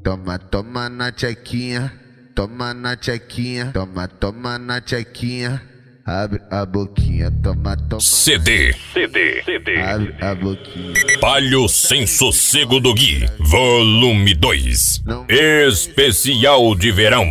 toma, toma na tchequinha, toma na tchequinha, toma, toma na tchequinha. Abre a boquinha, toma, toma. CD. Abre a boquinha. Palio Sem Sossego do Gui, volume 2. Especial de verão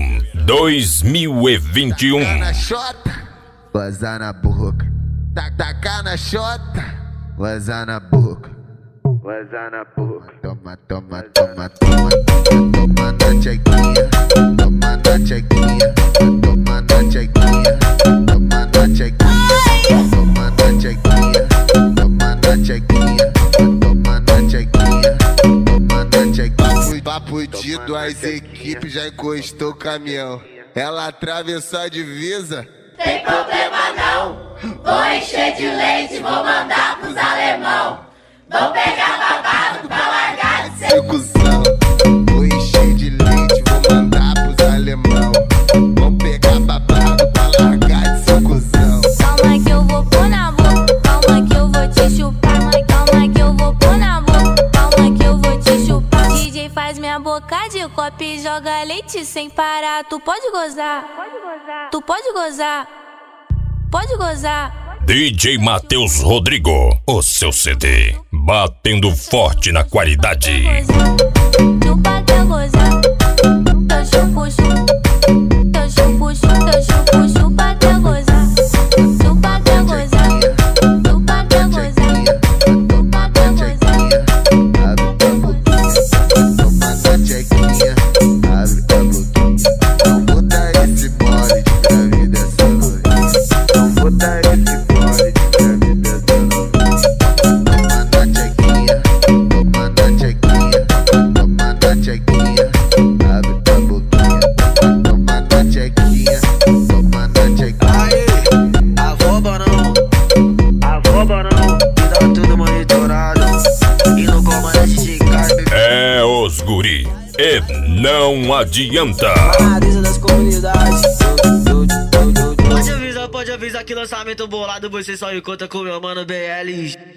2021. Tacar na xota, gozar na boca. Tacar na xota, gozar na boca. Gozar na boca. Toma, toma, toma, toma. Toma na tchequinha, toma na tchequinha, toma na tchequinha, toma na tchequinha, toma na tchequinha, toma na tchequinha, toma na tchequinha, toma na tchequinha. Papo de duas equipes, já encostou o caminhão. Ela atravessou a divisa. Tem problema não, vou encher de leite, vou mandar pros alemão. Vou pegar babado pra largar de ser Cuzão, vou encher de leite, vou mandar pros alemão. Vou pegar babado pra largar de ser cuzão. Calma que eu vou pôr na boca, calma que eu vou te chupar. Calma que eu vou pôr na boca, calma que eu vou te chupar. DJ faz minha boca de copo e joga leite sem parar. Tu pode gozar, tu pode gozar, pode gozar. DJ Matheus Rodrigo, o seu CD, batendo forte na qualidade. Chupa quer gozar, eu chupo, chupo, eu chupo, chupo, eu chupo, chupa quer gozar, chupa quer gozar, chupa quer gozar, chupa quer gozar. Abre a boquinha, toma na tchequinha. Abre a boquinha. Não botar esse bode pra vida essa noite. Não botar esse bode pra vida essa noite. Toma na tchequinha, toma na tchequinha, toma na tchequinha. Abre a boquinha, toma na tchequinha, toma na tchequinha. Aê, avoba não, e dá tudo monitorado. E no comandante de carne. É os guri, e não adianta. Marisa das comunidades. Pode avisar que lançamento bolado você só encontra com meu mano BL.